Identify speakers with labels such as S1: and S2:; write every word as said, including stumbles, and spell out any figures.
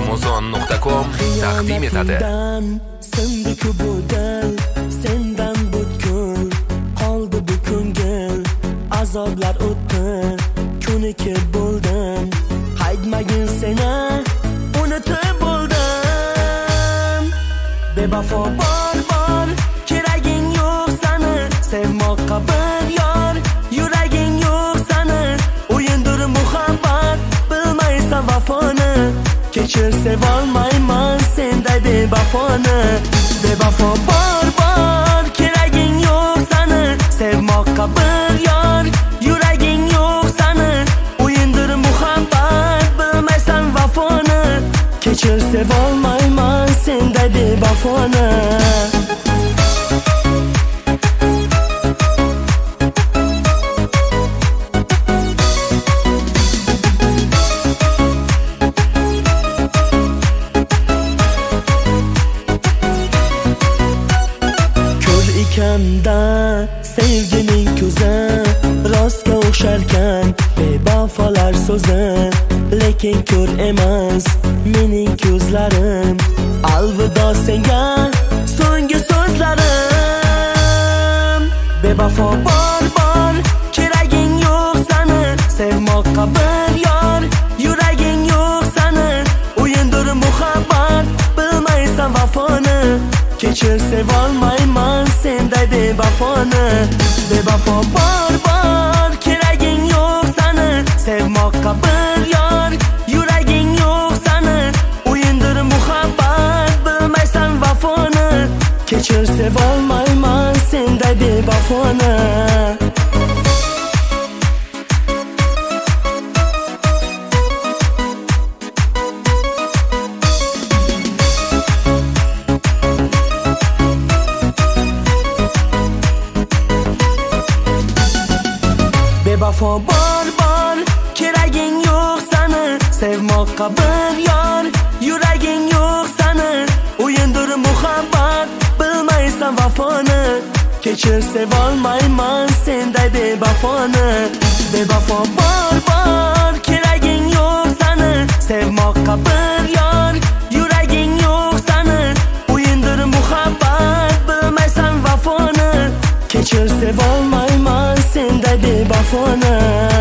S1: amazon nuqta com taqdim etadi.
S2: Sindi-ku bu dil, sendan butkul qoldi bu ko'ngil, azoblar o'tdi, ko'niki bo'ldim, haydmagin seni unutib bo'ldim. Bevafo bor bor, keraging yo'q sani, sevmoqqa bir yor, yuraging yo'q sani, o'yindir muhabbat, bilmaysan vafoni, kechir sevolmayman senday bevafoni. Bevafo bor bor, keraging yo'q sani, sevmoqqa bir yor, yuraging yo'q sani, o'yindir muhabbat, bilmaysan vafoni, kechir sevolmayman senday bevafoni. Kanda sevgining ko'zi rostga o'xsharkan, bebafolar so'zi, lekin ko'r emas mening ko'zlarim. Alvido senga so'nggi so'zlarim. Bevafo bor bor, keraging yo'q sani, sevmoqqa bir yor, yuraging yo'q sani, o'yindir muhabbat, bilmaysan vafoni, kechir sevolmayman senday bevafoni. Bevafo bor bor, keraging yo'q sani, sevmoqqa bir yor, yuraging yo'q sani, o'yindir muhabbat, bilmaysan vafoni, kechir sevolmayman senday bevafoni. Bevafo bor bor, keraging yo'q sani, sevmoqqa bir yor, yuraging yo'q sani, o'yindir muhabbat, bilmaysan vafoni, kechir sevolmayman senday bevafoni. Bevafo bor bor, keraging yo'q sani, sevmoqqa bir yor, yuraging yo'q sani, o'yindir muhabbat, bilmaysan vafoni, kechir sevolmayman senday bevafoni.